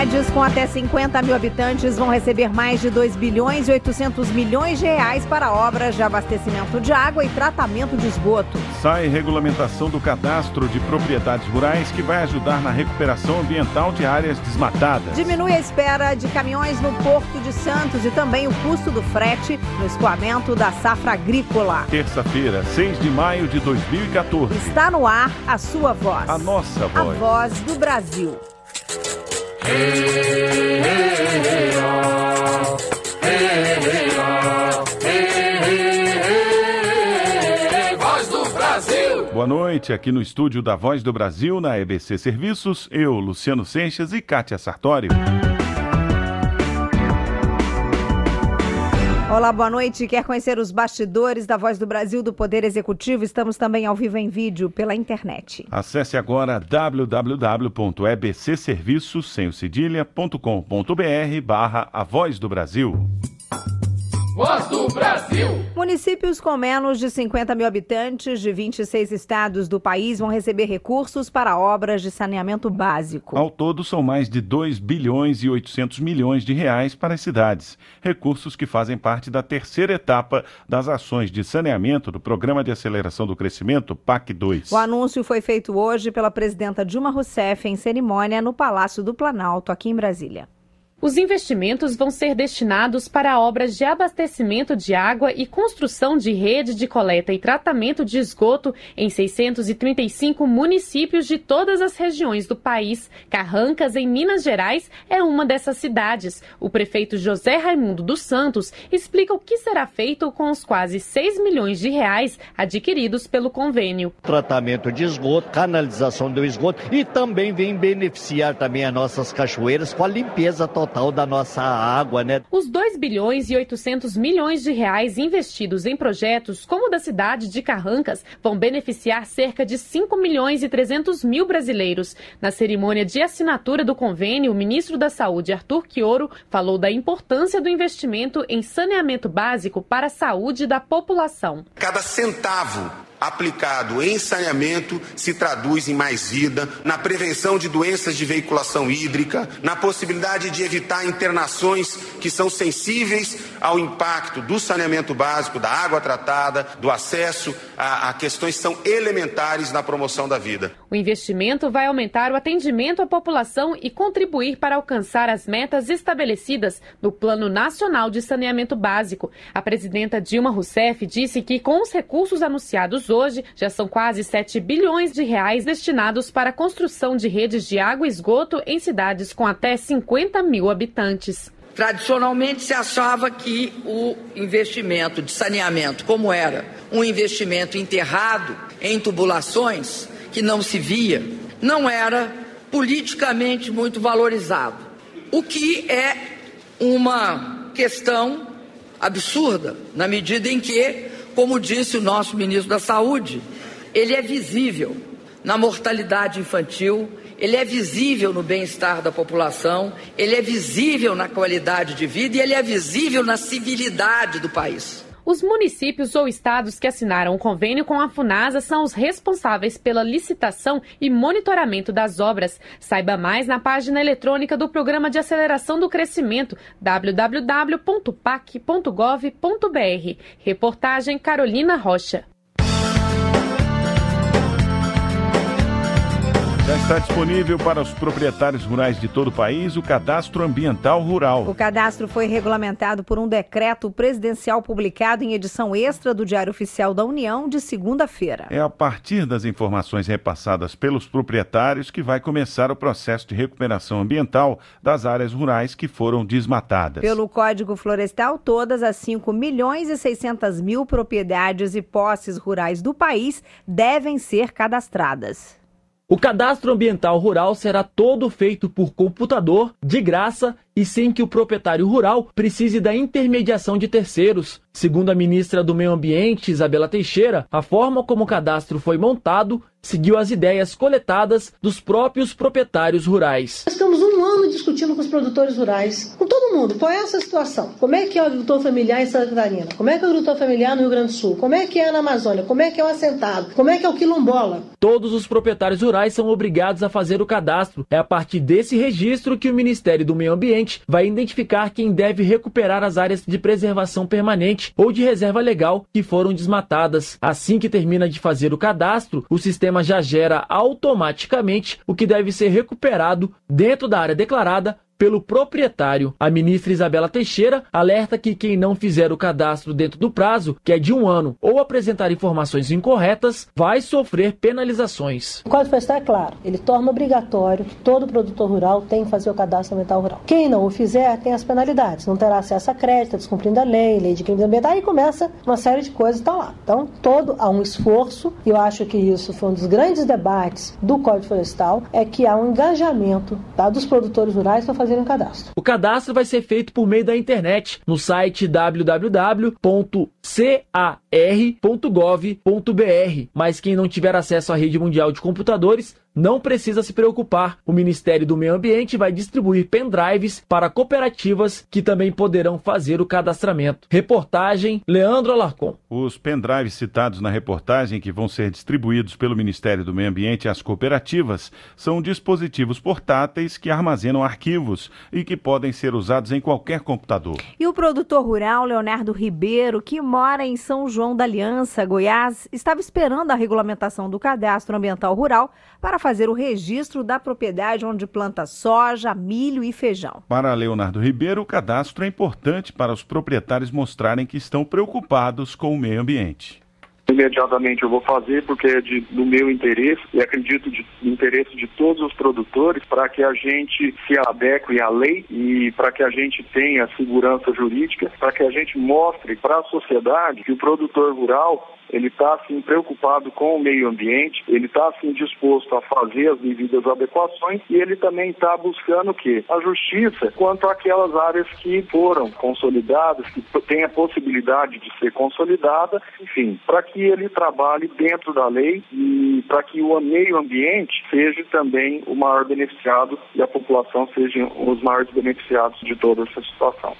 Cidades com até 50 mil habitantes vão receber mais de 2 bilhões e 800 milhões de reais para obras de abastecimento de água e tratamento de esgoto. Sai regulamentação do cadastro de propriedades rurais que vai ajudar na recuperação ambiental de áreas desmatadas. Diminui a espera de caminhões no Porto de Santos e também o custo do frete no escoamento da safra agrícola. Terça-feira, 6 de maio de 2014. Está no ar a sua voz. A nossa voz. A voz do Brasil. Voz do Brasil. Boa noite, aqui no estúdio da Voz do Brasil, na EBC Serviços, eu, Luciano Seixas e Kátia Sartório. Olá, boa noite. Quer conhecer os bastidores da Voz do Brasil do Poder Executivo? Estamos também ao vivo em vídeo pela internet. Acesse agora www.ebcserviços.com.br/A Voz do Brasil. Voz do Brasil. Municípios com menos de 50 mil habitantes de 26 estados do país vão receber recursos para obras de saneamento básico. Ao todo, são mais de 2 bilhões e 800 milhões de reais para as cidades. Recursos que fazem parte da terceira etapa das ações de saneamento do Programa de Aceleração do Crescimento, PAC 2. O anúncio foi feito hoje pela presidenta Dilma Rousseff em cerimônia no Palácio do Planalto, aqui em Brasília. Os investimentos vão ser destinados para obras de abastecimento de água e construção de rede de coleta e tratamento de esgoto em 635 municípios de todas as regiões do país. Carrancas, em Minas Gerais, é uma dessas cidades. O prefeito José Raimundo dos Santos explica o que será feito com os quase 6 milhões de reais adquiridos pelo convênio. Tratamento de esgoto, canalização do esgoto e também vem beneficiar também as nossas cachoeiras com a limpeza total da nossa água, né? Os 2 bilhões e 800 milhões de reais investidos em projetos como o da cidade de Carrancas vão beneficiar cerca de 5 milhões e 300 mil brasileiros. Na cerimônia de assinatura do convênio, o ministro da Saúde, Arthur Quioro, falou da importância do investimento em saneamento básico para a saúde da população. Cada centavo aplicado em saneamento se traduz em mais vida, na prevenção de doenças de veiculação hídrica, na possibilidade de evitar internações que são sensíveis ao impacto do saneamento básico, da água tratada, do acesso a questões que são elementares na promoção da vida. O investimento vai aumentar o atendimento à população e contribuir para alcançar as metas estabelecidas no Plano Nacional de Saneamento Básico. A presidenta Dilma Rousseff disse que com os recursos anunciados hoje, já são quase 7 bilhões de reais destinados para a construção de redes de água e esgoto em cidades com até 50 mil habitantes. Tradicionalmente se achava que o investimento de saneamento, como era um investimento enterrado em tubulações, que não se via, não era politicamente muito valorizado. O que é uma questão absurda, na medida em que, como disse o nosso ministro da Saúde, ele é visível na mortalidade infantil, ele é visível no bem-estar da população, ele é visível na qualidade de vida e ele é visível na civilidade do país. Os municípios ou estados que assinaram o convênio com a Funasa são os responsáveis pela licitação e monitoramento das obras. Saiba mais na página eletrônica do Programa de Aceleração do Crescimento, www.pac.gov.br. Reportagem Carolina Rocha. Já está disponível para os proprietários rurais de todo o país o Cadastro Ambiental Rural. O cadastro foi regulamentado por um decreto presidencial publicado em edição extra do Diário Oficial da União de segunda-feira. É a partir das informações repassadas pelos proprietários que vai começar o processo de recuperação ambiental das áreas rurais que foram desmatadas. Pelo Código Florestal, todas as 5 milhões e 600 mil propriedades e posses rurais do país devem ser cadastradas. O cadastro ambiental rural será todo feito por computador, de graça e sem que o proprietário rural precise da intermediação de terceiros. Segundo a ministra do Meio Ambiente, Isabela Teixeira, a forma como o cadastro foi montado seguiu as ideias coletadas dos próprios proprietários rurais. Nós estamos um ano discutindo com os produtores rurais, com todo mundo, qual é essa situação? Como é que é o agricultor familiar em Santa Catarina? Como é que é o agricultor familiar no Rio Grande do Sul? Como é que é na Amazônia? Como é que é o assentado? Como é que é o quilombola? Todos os proprietários rurais são obrigados a fazer o cadastro. É a partir desse registro que o Ministério do Meio Ambiente vai identificar quem deve recuperar as áreas de preservação permanente ou de reserva legal que foram desmatadas. Assim que termina de fazer o cadastro, o sistema já gera automaticamente o que deve ser recuperado dentro da área declarada pelo proprietário. A ministra Isabela Teixeira alerta que quem não fizer o cadastro dentro do prazo, que é de 1 ano, ou apresentar informações incorretas, vai sofrer penalizações. O Código Florestal é claro, ele torna obrigatório que todo produtor rural tem que fazer o cadastro ambiental rural. Quem não o fizer tem as penalidades, não terá acesso a crédito, descumprindo a lei de crimes ambientais, e começa uma série de coisas que estão lá. Então, há um esforço, e eu acho que isso foi um dos grandes debates do Código Florestal, é que há um engajamento dos produtores rurais para fazer um cadastro. O cadastro vai ser feito por meio da internet, no site www.car.gov.br, mas quem não tiver acesso à rede mundial de computadores não precisa se preocupar. O Ministério do Meio Ambiente vai distribuir pendrives para cooperativas que também poderão fazer o cadastramento. Reportagem Leandro Alarcon. Os pendrives citados na reportagem, que vão ser distribuídos pelo Ministério do Meio Ambiente às cooperativas, são dispositivos portáteis que armazenam arquivos e que podem ser usados em qualquer computador. E o produtor rural Leonardo Ribeiro, que mora em São João da Aliança, Goiás, estava esperando a regulamentação do cadastro ambiental rural para fazer o registro da propriedade onde planta soja, milho e feijão. Para Leonardo Ribeiro, o cadastro é importante para os proprietários mostrarem que estão preocupados com o meio ambiente. Imediatamente eu vou fazer porque é do meu interesse e acredito no interesse de todos os produtores para que a gente se adeque à lei e para que a gente tenha segurança jurídica, para que a gente mostre para a sociedade que o produtor rural ele está assim preocupado com o meio ambiente, ele está assim disposto a fazer as devidas adequações e ele também está buscando o quê? A justiça quanto àquelas áreas que foram consolidadas, que têm a possibilidade de ser consolidada, enfim, para que ele trabalhe dentro da lei e para que o meio ambiente seja também o maior beneficiado e a população sejam os maiores beneficiados de toda essa situação.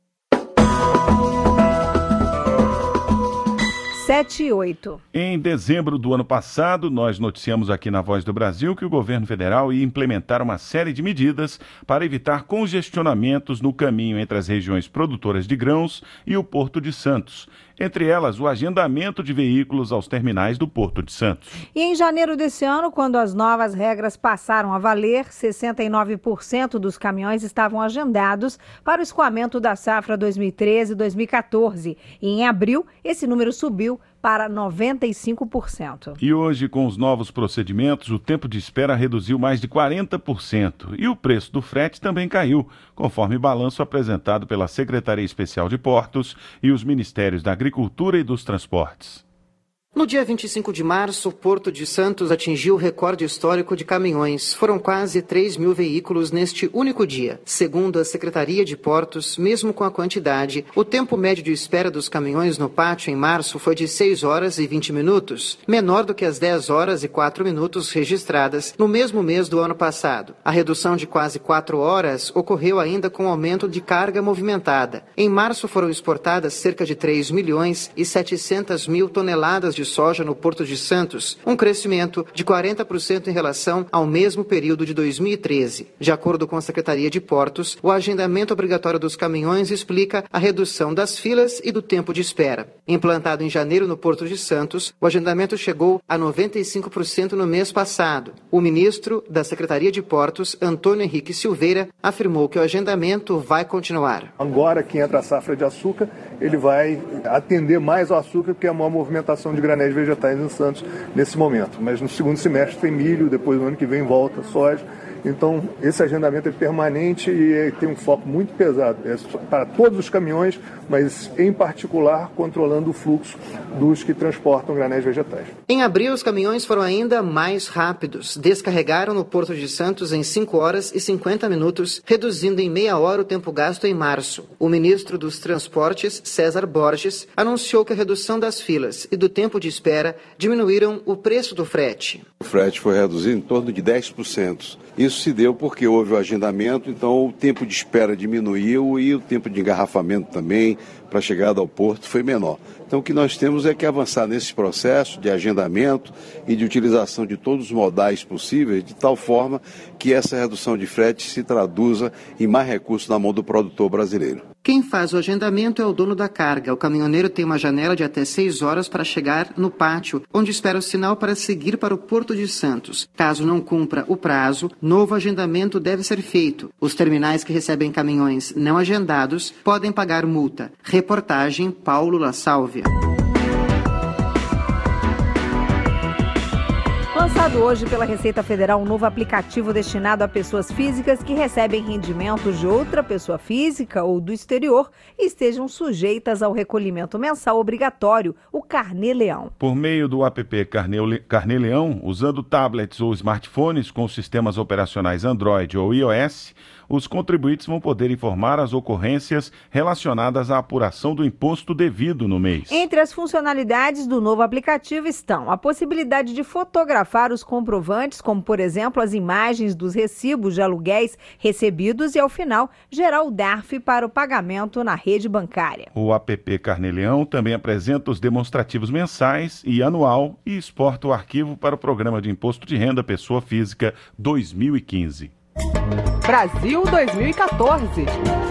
7 e 8. Em dezembro do ano passado, nós noticiamos aqui na Voz do Brasil que o governo federal ia implementar uma série de medidas para evitar congestionamentos no caminho entre as regiões produtoras de grãos e o Porto de Santos. Entre elas, o agendamento de veículos aos terminais do Porto de Santos. E em janeiro desse ano, quando as novas regras passaram a valer, 69% dos caminhões estavam agendados para o escoamento da safra 2013-2014. E em abril, esse número subiu para 95%. E hoje, com os novos procedimentos, o tempo de espera reduziu mais de 40% e o preço do frete também caiu, conforme balanço apresentado pela Secretaria Especial de Portos e os Ministérios da Agricultura e dos Transportes. No dia 25 de março, o Porto de Santos atingiu o recorde histórico de caminhões. Foram quase 3 mil veículos neste único dia. Segundo a Secretaria de Portos, mesmo com a quantidade, o tempo médio de espera dos caminhões no pátio em março foi de 6 horas e 20 minutos, menor do que as 10 horas e 4 minutos registradas no mesmo mês do ano passado. A redução de quase 4 horas ocorreu ainda com o aumento de carga movimentada. Em março foram exportadas cerca de 3 milhões e 700 mil toneladas de soja no Porto de Santos, um crescimento de 40% em relação ao mesmo período de 2013. De acordo com a Secretaria de Portos, o agendamento obrigatório dos caminhões explica a redução das filas e do tempo de espera. Implantado em janeiro no Porto de Santos, o agendamento chegou a 95% no mês passado. O ministro da Secretaria de Portos, Antônio Henrique Silveira, afirmou que o agendamento vai continuar. Agora que entra a safra de açúcar, ele vai atender mais ao açúcar, porque é a maior movimentação de granéis vegetais em Santos nesse momento. Mas no segundo semestre tem milho, depois no ano que vem volta soja Então, esse agendamento é permanente e tem um foco muito pesado. É para todos os caminhões, mas em particular controlando o fluxo dos que transportam granéis vegetais. Em abril, os caminhões foram ainda mais rápidos. Descarregaram no Porto de Santos em 5 horas e 50 minutos, reduzindo em meia hora o tempo gasto em março. O ministro dos Transportes, César Borges, anunciou que a redução das filas e do tempo de espera diminuíram o preço do frete. O frete foi reduzido em torno de 10%. Isso se deu porque houve o agendamento, então o tempo de espera diminuiu e o tempo de engarrafamento também para a chegada ao porto foi menor. Então o que nós temos é que avançar nesse processo de agendamento e de utilização de todos os modais possíveis, de tal forma que essa redução de frete se traduza em mais recursos na mão do produtor brasileiro. Quem faz o agendamento é o dono da carga. O caminhoneiro tem uma janela de até 6 horas para chegar no pátio, onde espera o sinal para seguir para o Porto de Santos. Caso não cumpra o prazo, novo agendamento deve ser feito. Os terminais que recebem caminhões não agendados podem pagar multa. Reportagem Paulo La Sálvia. Lançado hoje pela Receita Federal um novo aplicativo destinado a pessoas físicas que recebem rendimentos de outra pessoa física ou do exterior e estejam sujeitas ao recolhimento mensal obrigatório, o Carnê Leão. Por meio do app Carnê Leão, usando tablets ou smartphones com sistemas operacionais Android ou iOS, os contribuintes vão poder informar as ocorrências relacionadas à apuração do imposto devido no mês. Entre as funcionalidades do novo aplicativo estão a possibilidade de fotografar os comprovantes, como, por exemplo, as imagens dos recibos de aluguéis recebidos e, ao final, gerar o DARF para o pagamento na rede bancária. O app Carnê Leão também apresenta os demonstrativos mensais e anual e exporta o arquivo para o Programa de Imposto de Renda Pessoa Física 2015. Brasil 2014.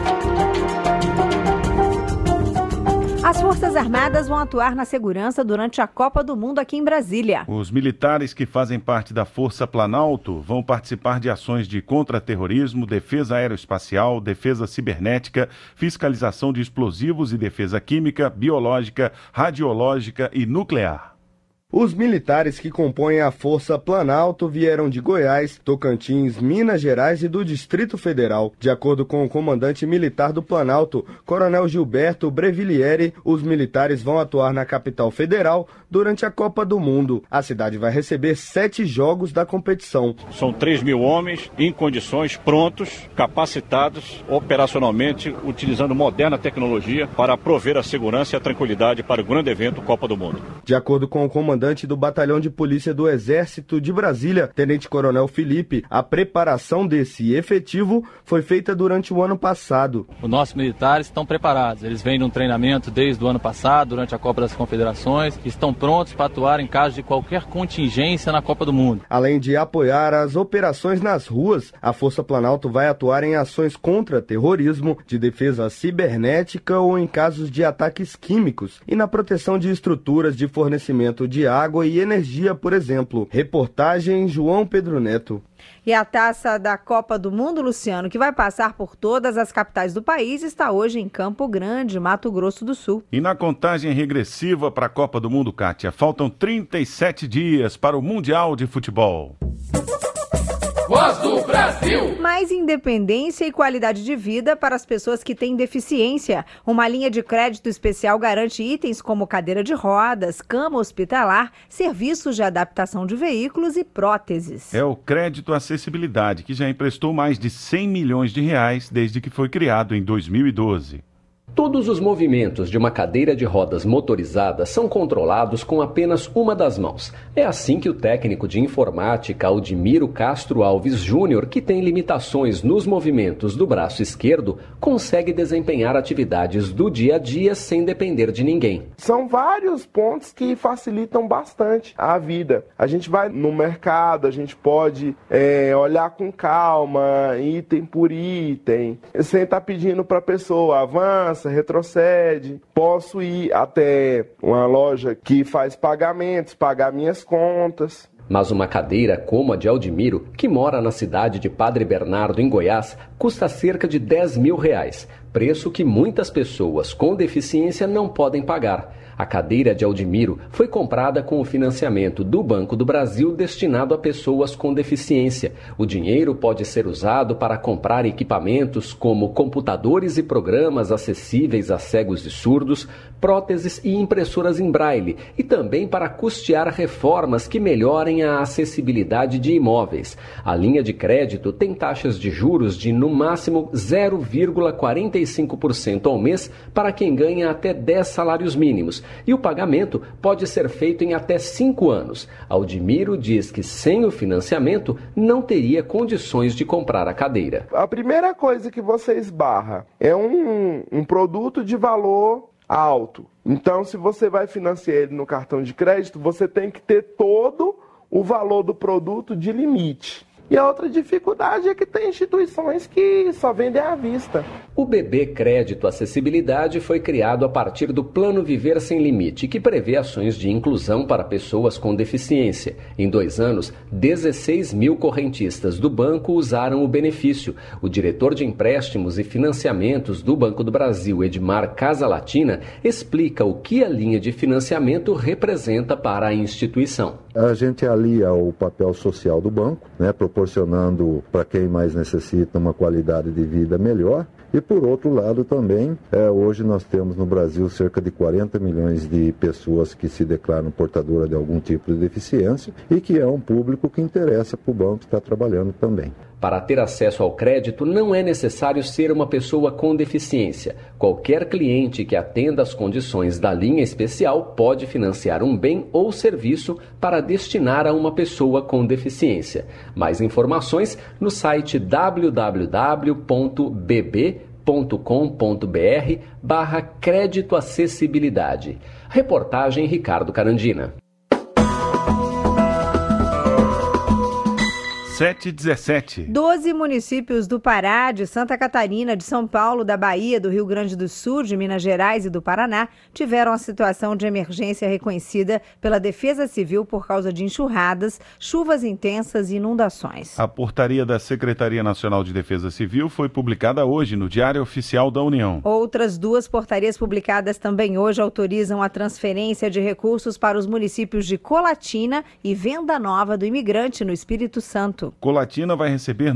As Forças Armadas vão atuar na segurança durante a Copa do Mundo aqui em Brasília. Os militares que fazem parte da Força Planalto vão participar de ações de contra-terrorismo, defesa aeroespacial, defesa cibernética, fiscalização de explosivos e defesa química, biológica, radiológica e nuclear. Os militares que compõem a Força Planalto vieram de Goiás, Tocantins, Minas Gerais e do Distrito Federal. De acordo com o comandante militar do Planalto, Coronel Gilberto Brevilieri, os militares vão atuar na capital federal durante a Copa do Mundo. A cidade vai receber 7 jogos da competição. São 3.000 homens em condições, prontos, capacitados operacionalmente, utilizando moderna tecnologia para prover a segurança e a tranquilidade para o grande evento Copa do Mundo. De acordo com o comandante do Batalhão de Polícia do Exército de Brasília, Tenente Coronel Felipe, a preparação desse efetivo foi feita durante o ano passado. Os nossos militares estão preparados, eles vêm de um treinamento desde o ano passado, durante a Copa das Confederações, estão prontos para atuar em caso de qualquer contingência na Copa do Mundo. Além de apoiar as operações nas ruas, a Força Planalto vai atuar em ações contra terrorismo, de defesa cibernética ou em casos de ataques químicos e na proteção de estruturas de fornecimento de água e energia, por exemplo. Reportagem João Pedro Neto. E a taça da Copa do Mundo, Luciano, que vai passar por todas as capitais do país, está hoje em Campo Grande, Mato Grosso do Sul. E na contagem regressiva para a Copa do Mundo, Kátia, faltam 37 dias para o Mundial de Futebol. Voz do Brasil. Mais independência e qualidade de vida para as pessoas que têm deficiência. Uma linha de crédito especial garante itens como cadeira de rodas, cama hospitalar, serviços de adaptação de veículos e próteses. É o Crédito Acessibilidade, que já emprestou mais de 100 milhões de reais desde que foi criado em 2012. Todos os movimentos de uma cadeira de rodas motorizada são controlados com apenas uma das mãos. É assim que o técnico de informática Aldimiro Castro Alves Júnior, que tem limitações nos movimentos do braço esquerdo, consegue desempenhar atividades do dia a dia sem depender de ninguém. São vários pontos que facilitam bastante a vida. A gente vai no mercado, a gente pode olhar com calma, item por item, sem estar pedindo para a pessoa avança, retrocede. Posso ir até uma loja que faz pagamentos, pagar minhas contas. Mas uma cadeira como a de Aldimiro, que mora na cidade de Padre Bernardo, em Goiás, custa cerca de R$10 mil. preço que muitas pessoas com deficiência não podem pagar. A cadeira de Eudimiro foi comprada com o financiamento do Banco do Brasil destinado a pessoas com deficiência. O dinheiro pode ser usado para comprar equipamentos como computadores e programas acessíveis a cegos e surdos, próteses e impressoras em braille, e também para custear reformas que melhorem a acessibilidade de imóveis. A linha de crédito tem taxas de juros de, no máximo, 0,45% ao mês para quem ganha até 10 salários mínimos. E o pagamento pode ser feito em até 5 anos. Eudimiro diz que sem o financiamento não teria condições de comprar a cadeira. A primeira coisa que você esbarra é um produto de valor alto. Então, se você vai financiar ele no cartão de crédito, você tem que ter todo o valor do produto de limite. E a outra dificuldade é que tem instituições que só vendem à vista. O BB Crédito Acessibilidade foi criado a partir do Plano Viver Sem Limite, que prevê ações de inclusão para pessoas com deficiência. Em 2 anos, 16 mil correntistas do banco usaram o benefício. O diretor de empréstimos e financiamentos do Banco do Brasil, Edmar Casalatina, explica o que a linha de financiamento representa para a instituição. A gente alia o papel social do banco, proporcionando para quem mais necessita uma qualidade de vida melhor. E por outro lado também, hoje nós temos no Brasil cerca de 40 milhões de pessoas que se declaram portadoras de algum tipo de deficiência e que é um público que interessa para o banco estar trabalhando também. Para ter acesso ao crédito, não é necessário ser uma pessoa com deficiência. Qualquer cliente que atenda às condições da linha especial pode financiar um bem ou serviço para destinar a uma pessoa com deficiência. Mais informações no site www.bb.com.br/crédito acessibilidade. Reportagem Ricardo Carandina. 7h17. 12 municípios do Pará, de Santa Catarina, de São Paulo, da Bahia, do Rio Grande do Sul, de Minas Gerais e do Paraná tiveram a situação de emergência reconhecida pela Defesa Civil por causa de enxurradas, chuvas intensas e inundações. A portaria da Secretaria Nacional de Defesa Civil foi publicada hoje no Diário Oficial da União. Outras 2 portarias publicadas também hoje autorizam a transferência de recursos para os municípios de Colatina e Venda Nova do Imigrante, no Espírito Santo. Colatina vai receber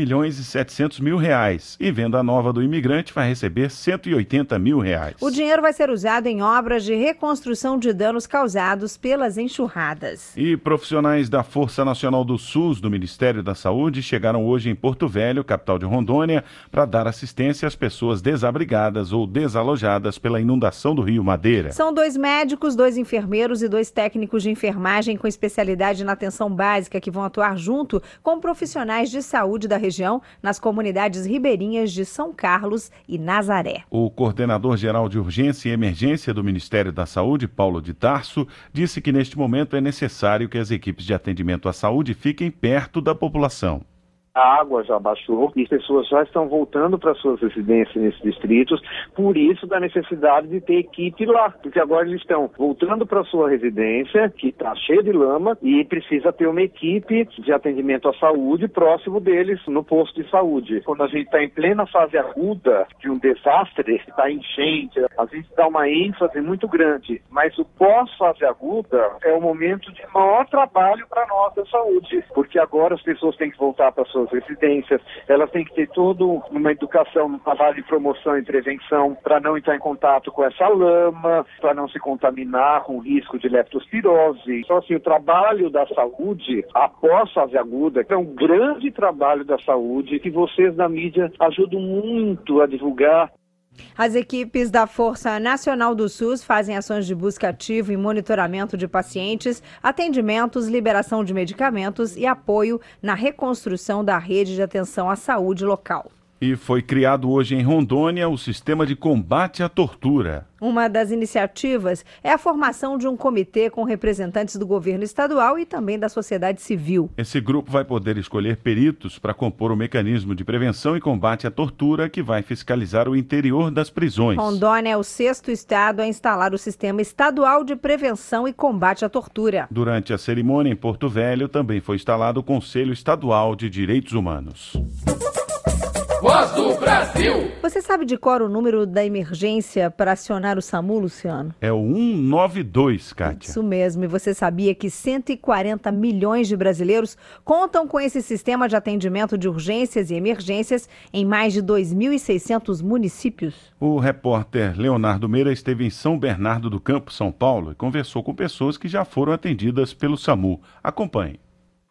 R$9.700.000 e Venda Nova do Imigrante vai receber R$180 mil. O dinheiro vai ser usado em obras de reconstrução de danos causados pelas enxurradas. E profissionais da Força Nacional do SUS do Ministério da Saúde chegaram hoje em Porto Velho, capital de Rondônia, para dar assistência às pessoas desabrigadas ou desalojadas pela inundação do Rio Madeira. São 2 médicos, 2 enfermeiros e 2 técnicos de enfermagem com especialidade na atenção básica que vão atuar junto com profissionais de saúde da região nas comunidades ribeirinhas de São Carlos e Nazaré. O coordenador-geral de urgência e emergência do Ministério da Saúde, Paulo de Tarso, disse que neste momento é necessário que as equipes de atendimento à saúde fiquem perto da população. A água já baixou e as pessoas já estão voltando para suas residências nesses distritos, por isso da necessidade de ter equipe lá, porque agora eles estão voltando para sua residência, que está cheia de lama, e precisa ter uma equipe de atendimento à saúde próximo deles no posto de saúde. Quando a gente está em plena fase aguda de um desastre, está enchente, a gente dá uma ênfase muito grande, mas o pós-fase aguda é o momento de maior trabalho para nós da saúde, porque agora as pessoas têm que voltar para suas residências, elas têm que ter toda uma educação, um trabalho de promoção e prevenção para não entrar em contato com essa lama, para não se contaminar com risco de leptospirose. Então, assim, o trabalho da saúde após fase aguda é um grande trabalho da saúde que vocês da mídia ajudam muito a divulgar. As equipes da Força Nacional do SUS fazem ações de busca ativa e monitoramento de pacientes, atendimentos, liberação de medicamentos e apoio na reconstrução da rede de atenção à saúde local. E foi criado hoje em Rondônia o Sistema de Combate à Tortura. Uma das iniciativas é a formação de um comitê com representantes do governo estadual e também da sociedade civil. Esse grupo vai poder escolher peritos para compor o mecanismo de prevenção e combate à tortura que vai fiscalizar o interior das prisões. Rondônia é o 6º estado a instalar o Sistema Estadual de Prevenção e Combate à Tortura. Durante a cerimônia em Porto Velho também foi instalado o Conselho Estadual de Direitos Humanos. Voz do Brasil. Você sabe de cor o número da emergência para acionar o SAMU, Luciano? É o 192, Kátia. Isso mesmo. E você sabia que 140 milhões de brasileiros contam com esse sistema de atendimento de urgências e emergências em mais de 2.600 municípios? O repórter Leonardo Meira esteve em São Bernardo do Campo, São Paulo, e conversou com pessoas que já foram atendidas pelo SAMU. Acompanhe.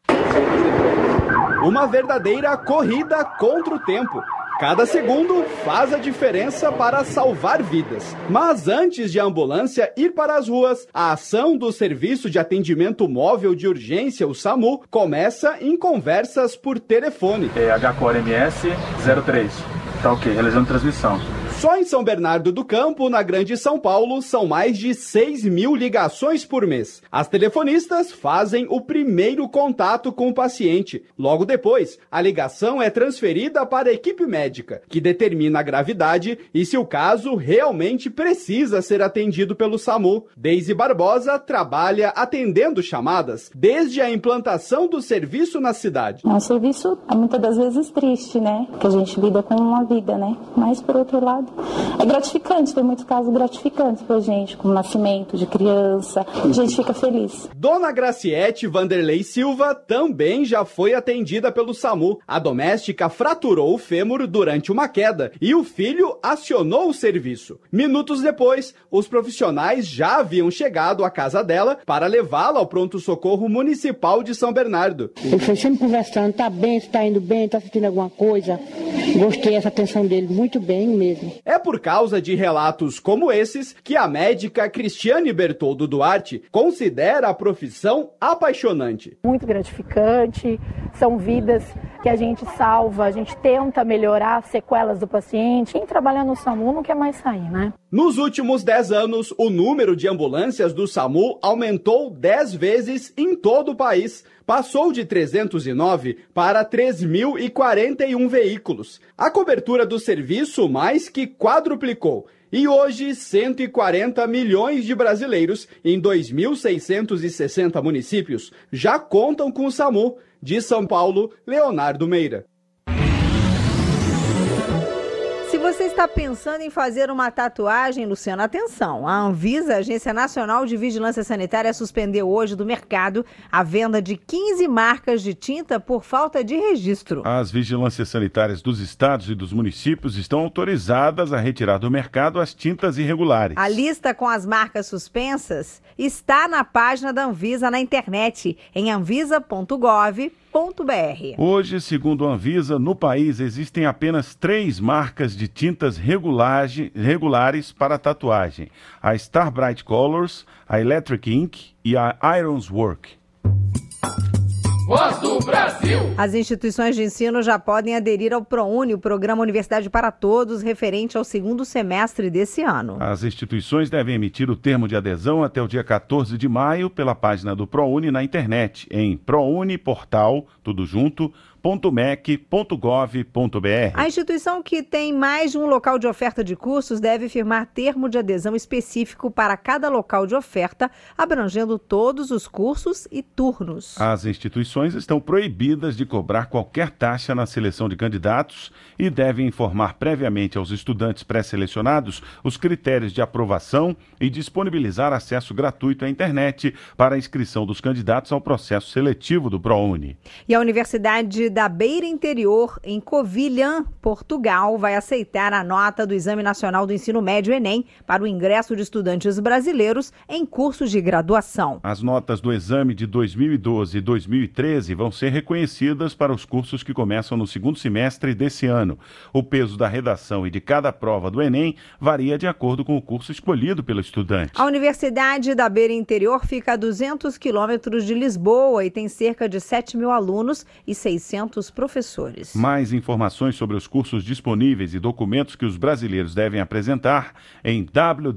Uma verdadeira corrida contra o tempo. Cada segundo faz a diferença para salvar vidas. Mas antes de a ambulância ir para as ruas, a ação do Serviço de Atendimento Móvel de Urgência, o SAMU, começa em conversas por telefone. HCORMS 03. Tá ok, realizando transmissão. Só em São Bernardo do Campo, na Grande São Paulo, são mais de 6.000 ligações por mês. As telefonistas fazem o primeiro contato com o paciente. Logo depois, a ligação é transferida para a equipe médica, que determina a gravidade e se o caso realmente precisa ser atendido pelo SAMU. Deise Barbosa trabalha atendendo chamadas desde a implantação do serviço na cidade. É um serviço, muitas das vezes, triste, né? Que a gente lida com uma vida, né? Mas, por outro lado, é gratificante, tem muitos casos gratificantes pra gente, como nascimento de criança, a gente fica feliz. Dona Graciete Vanderlei Silva também já foi atendida pelo SAMU. A doméstica fraturou o fêmur durante uma queda e o filho acionou o serviço. Minutos depois, os profissionais já haviam chegado à casa dela para levá-la ao pronto-socorro municipal de São Bernardo. Ele foi sempre conversando, tá bem, tá indo bem, tá sentindo alguma coisa. Gostei dessa atenção dele, muito bem mesmo. É por causa de relatos como esses que a médica Cristiane Bertoldo Duarte considera a profissão apaixonante. Muito gratificante, são vidas que a gente salva, a gente tenta melhorar as sequelas do paciente. Quem trabalha no SAMU não quer mais sair, né? Nos últimos 10 anos, o número de ambulâncias do SAMU aumentou 10 vezes em todo o país. Passou de 309 para 3.041 veículos. A cobertura do serviço mais que quadruplicou. E hoje, 140 milhões de brasileiros em 2.660 municípios já contam com o SAMU. De São Paulo, Leonardo Meira. Se você está pensando em fazer uma tatuagem, Luciano, atenção. A Anvisa, Agência Nacional de Vigilância Sanitária, suspendeu hoje do mercado a venda de 15 marcas de tinta por falta de registro. As vigilâncias sanitárias dos estados e dos municípios estão autorizadas a retirar do mercado as tintas irregulares. A lista com as marcas suspensas está na página da Anvisa na internet, em anvisa.gov.br. Hoje, segundo a Anvisa, no país existem apenas 3 marcas de tintas regulares para tatuagem: a Star Bright Colors, a Electric Ink e a Irons Work. Voz do Brasil. As instituições de ensino já podem aderir ao ProUni, o Programa Universidade para Todos, referente ao segundo semestre desse ano. As instituições devem emitir o termo de adesão até o dia 14 de maio pela página do ProUni na internet, em prouniportal, tudo junto, .mec.gov.br. A instituição que tem mais de um local de oferta de cursos deve firmar termo de adesão específico para cada local de oferta, abrangendo todos os cursos e turnos. As instituições estão proibidas de cobrar qualquer taxa na seleção de candidatos e devem informar previamente aos estudantes pré-selecionados os critérios de aprovação e disponibilizar acesso gratuito à internet para a inscrição dos candidatos ao processo seletivo do ProUni. E a Universidade da Beira Interior, em Covilhã, Portugal, vai aceitar a nota do Exame Nacional do Ensino Médio, Enem, para o ingresso de estudantes brasileiros em cursos de graduação. As notas do exame de 2012 e 2013 vão ser reconhecidas para os cursos que começam no segundo semestre desse ano. O peso da redação e de cada prova do Enem varia de acordo com o curso escolhido pelo estudante. A Universidade da Beira Interior fica a 200 quilômetros de Lisboa e tem cerca de 7.000 alunos e 600 professores. Mais informações sobre os cursos disponíveis e documentos que os brasileiros devem apresentar em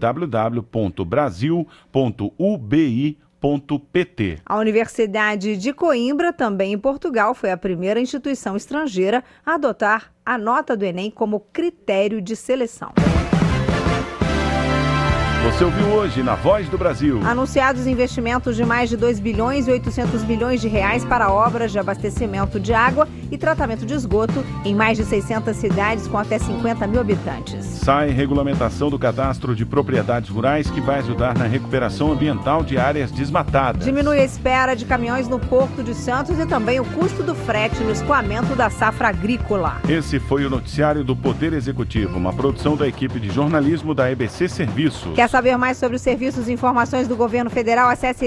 www.brasil.ubi.pt. A Universidade de Coimbra, também em Portugal, foi a primeira instituição estrangeira a adotar a nota do Enem como critério de seleção. Você ouviu hoje na Voz do Brasil. Anunciados investimentos de mais de 2 bilhões e 800 milhões de reais para obras de abastecimento de água e tratamento de esgoto em mais de 600 cidades com até 50 mil habitantes. Sai regulamentação do cadastro de propriedades rurais que vai ajudar na recuperação ambiental de áreas desmatadas. Diminui a espera de caminhões no Porto de Santos e também o custo do frete no escoamento da safra agrícola. Esse foi o noticiário do Poder Executivo, uma produção da equipe de jornalismo da EBC Serviços. Quer saber mais sobre os serviços e informações do governo federal? Acesse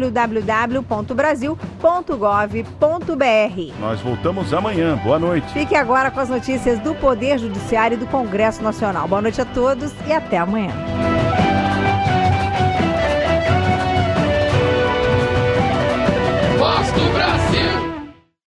www.brasil.gov.br. Nós voltamos amanhã. Boa noite. Fique agora com as notícias do Poder Judiciário e do Congresso Nacional. Boa noite a todos e até amanhã.